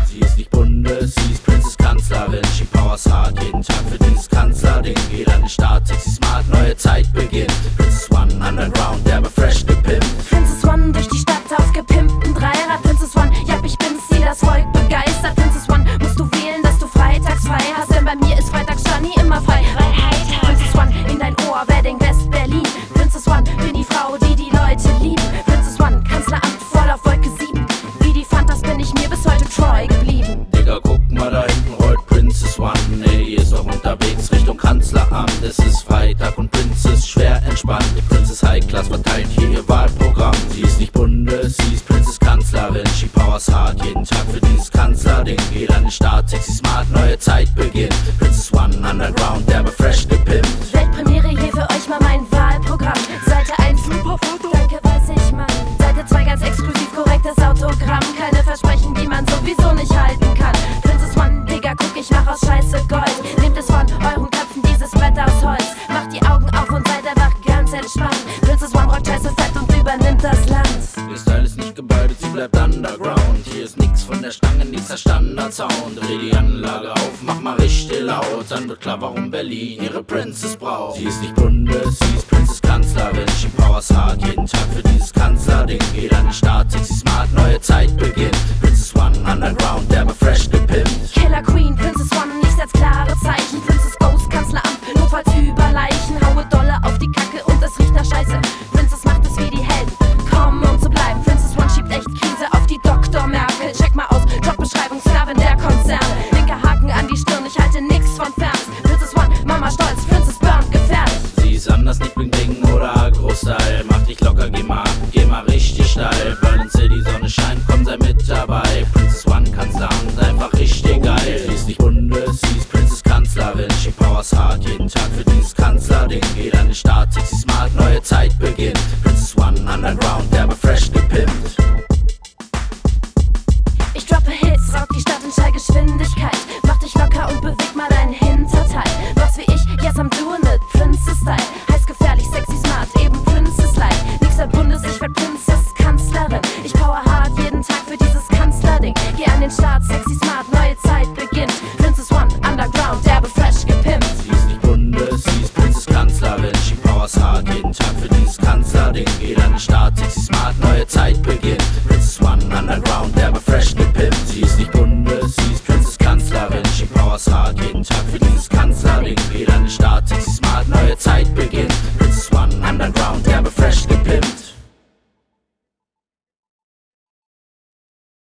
Sie ist nicht Bundes, sie ist Princess Kanzlerin. She powers hard, jeden Tag für dieses Kanzlerding. Geht an den Start, sexy smart, neue Zeit beginnt. Princess One, Underground, derbe fresh gepimpt. Princess One durch die Stadt auf gepimpten Dreirad. Princess One, ja ich bin's, die das Volk begeistert. Princess One, musst du wählen, dass du freitags frei hast, denn bei mir ist freitags Johnny immer frei. Princess One, in dein Ohr, Wedding, West-Berlin. Princess One, bin die Frau, die die Leute lieben. Princess One, Kanzleramt voll auf Wolke 7. Wie die Fantas bin ich mir bis heute treu geblieben. Digga, guck mal, da hinten rollt Princess One. Ey, ist doch unterwegs Richtung Kanzleramt. Es ist Freitag und Princess schwer entspannt. Die Princess High Class verteilt hier ihr Wahlprogramm. Sie ist nicht Bundes, sie ist Princess Kanzlerin. She powers hard, jeden Tag für dieses Kanzlerding. Geht an den Start, sexy smart, neue Zeit beginnt. Princess One, Underground, derbe fresh gepimpt. Weltpremiere hier für euch mal mein Wahlprogramm. Seite 1, super Foto, danke weiß ich Mann. Seite 2, ganz exklusiv korrektes Autogramm. Keine Versprechen, die man sowieso nicht halten kann. Princess One, Digga, guck, ich mach aus Scheiße Gold. Nehmt es von euren Köpfen, dieses Brett aus Holz. Macht die Augen auf und seid einfach ganz entspannt. Princess One rockt Scheiße fett und übernimmt das Land. Ihr Style ist nicht gebildet, sie bleibt underground. Hier ist nix von der Stange, dieser Standard-Sound. Dreh die Anlage auf, mach mal richtig laut. Dann wird klar, warum Berlin ihre Princess braucht. Sie ist nicht Bundes, sie ist Princess Kanzlerin. She powers hard, jeden Tag für dieses Kanzlerding. Geht an den Start, sexy smart, neue Zeit beginnt. Princess One, Underground, derbe fresh gepimpt. Killer Queen, Princess One, nicht als klare Zeichen. Princess Ghost, Kanzleramt, notfalls über Leichen. Haue Dolle auf die Kacke und es riecht nach Scheiße. Princess macht es wie die Helden, kommen um zu bleiben. Princess One schiebt echt Krise auf die Dr. Merkel. Check mal aus, Jobbeschreibung, Sklavin der Konzerne. Linker Haken an die Stirn, ich halte nix von Fairness. Princess One, Mama stolz, Princess Burn gefährlich. Sie ist anders, nicht Bling Bling oder Agro-Style. Mach dich locker, geh mal richtig steil. Berlin City, Sonne scheint, komm, sei mit dabei. Princess One, Kanzleramt, einfach richtig geil. Sie ist nicht Bundes, sie ist Princess Kanzlerin. She powers hard, jeden Tag für dieses Kanzlerding. Geht an den Start, sexy smart, neue Zeit beginnt. Princess One, Underground, derbe fresh gepimpt. Ich droppe Hits, rock die Stadt in Schallgeschwindigkeit. Mach dich locker und beweg mal dein Hinterteil. Mach's wie ich, yes I'm doing it, Princess Style. Heiß gefährlich, sexy smart, eben Princess-like. Nächster Bundes, ich werd Princess Kanzlerin. Ich power hard jeden Tag für dieses Kanzlerding. Geh an den Start, sexy smart, neue Zeit beginnt. Princess One, Underground, derbe fresh gepimpt. Sie ist nicht Bundes, sie ist Princess Kanzlerin. She powers hard, jeden Tag für dieses Kanzlerding. Geht an den Start, sexy smart, neue Zeit beginnt. Princess One, Underground,